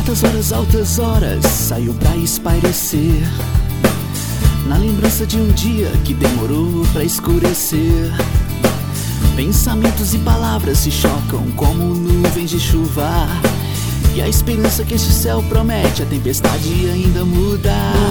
Certas horas, altas horas, saio pra espairecer, na lembrança de um dia que demorou pra escurecer. Pensamentos e palavras se chocam como nuvens de chuva, e a esperança que este céu promete a tempestade ainda muda.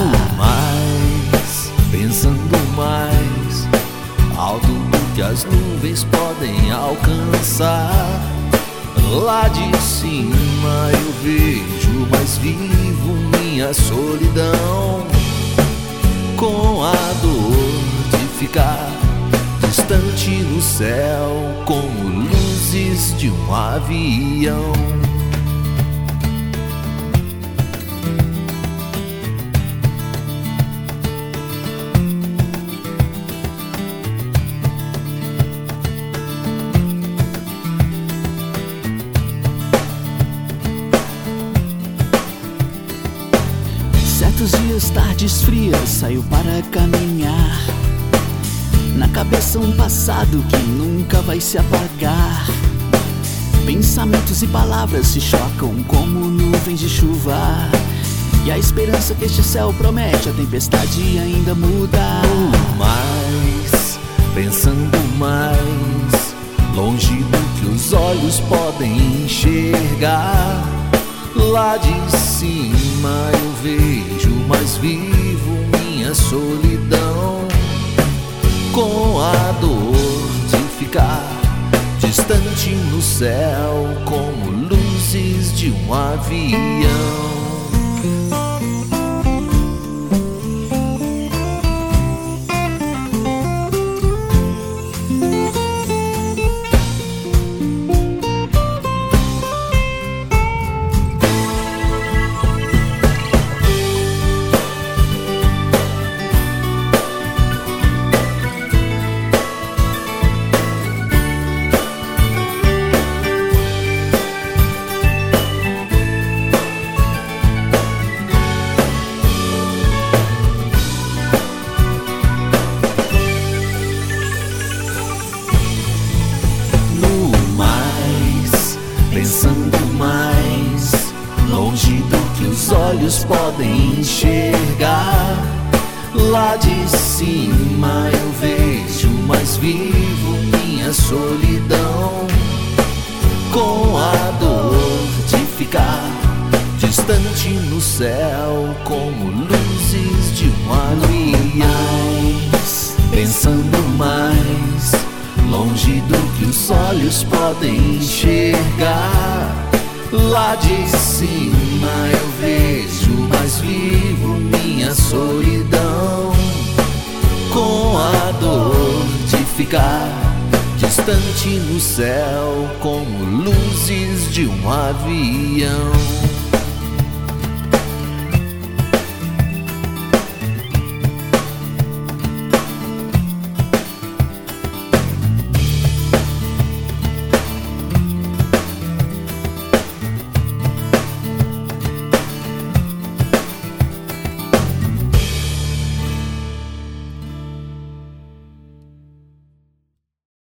Mais, pensando mais, alto do que as nuvens podem alcançar. Lá de cima eu vejo mais vivo minha solidão, com a dor de ficar distante no céu, como luzes de um avião. Certos dias, tardes frias, saio para caminhar, na cabeça um passado que nunca vai se apagar. Pensamentos e palavras se chocam como nuvens de chuva, e a esperança que este céu promete a tempestade ainda muda. Mais, pensando mais, longe do que os olhos podem enxergar. Lá de cima eu vejo mais vivo minha solidão, com a dor de ficar distante no céu, como luzes de um avião. Pensando mais, longe do que os olhos podem enxergar. Lá de cima eu vejo mais vivo minha solidão, com a dor de ficar distante no céu, como luzes de um avião. Pensando mais, longe do que os olhos podem enxergar. Lá de cima eu vejo mais vivo minha solidão, com a dor de ficar distante no céu, como luzes de um avião.